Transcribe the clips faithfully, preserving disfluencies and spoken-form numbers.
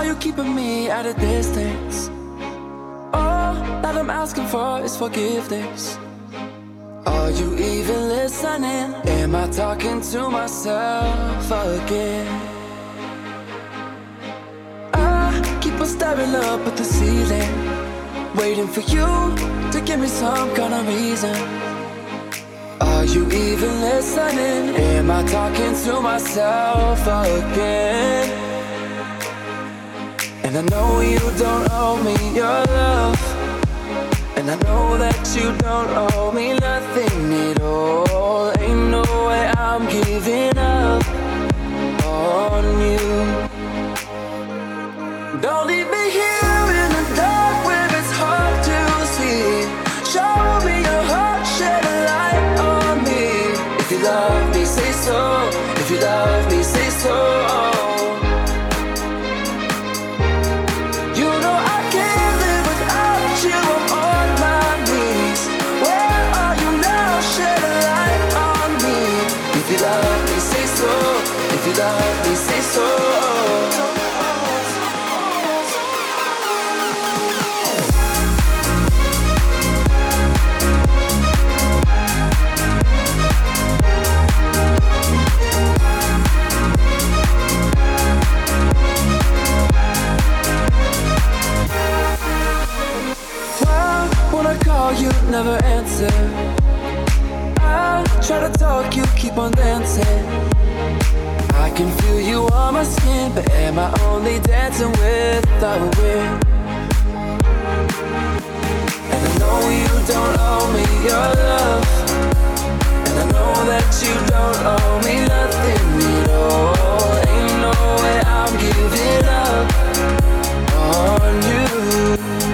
you keeping me at a distance? All that I'm asking for is forgiveness. Are you even listening? Am I talking to myself again? I keep on staring up at the ceiling, waiting for you to give me some kind of reason. Are you even listening? Am I talking to myself again? And I know you don't owe me your love, and I know that you don't owe me nothing at all. Ain't no way I'm giving up on you. Don't leave me here in the dark where it's hard to see. Show me your heart, shed a light on me. If you love me, say so. If you love me, say so. You know I can't live without you. I'm on my knees. Where are you now? Shed a light on me. If you love me, say so. If you love me, say so. You never answer. I try to talk, you keep on dancing. I can feel you on my skin, but am I only dancing with the wind? And I know you don't owe me your love, and I know that you don't owe me nothing at all. Ain't no way I'm giving up on you.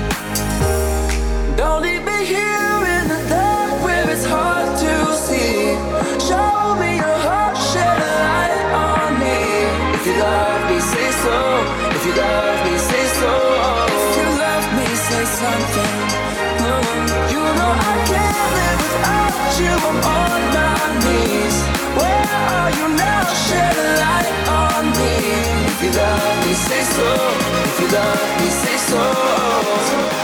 Don't leave me here in the dark where it's hard to see. Show me your heart, shed a light on me. If you love me, say so. If you love me, say so. If you love me, say something. Mm. You know I can't live without you. I'm on my knees. Where are you now? Shed a light on me. If you love me, say so. If you love me, say so.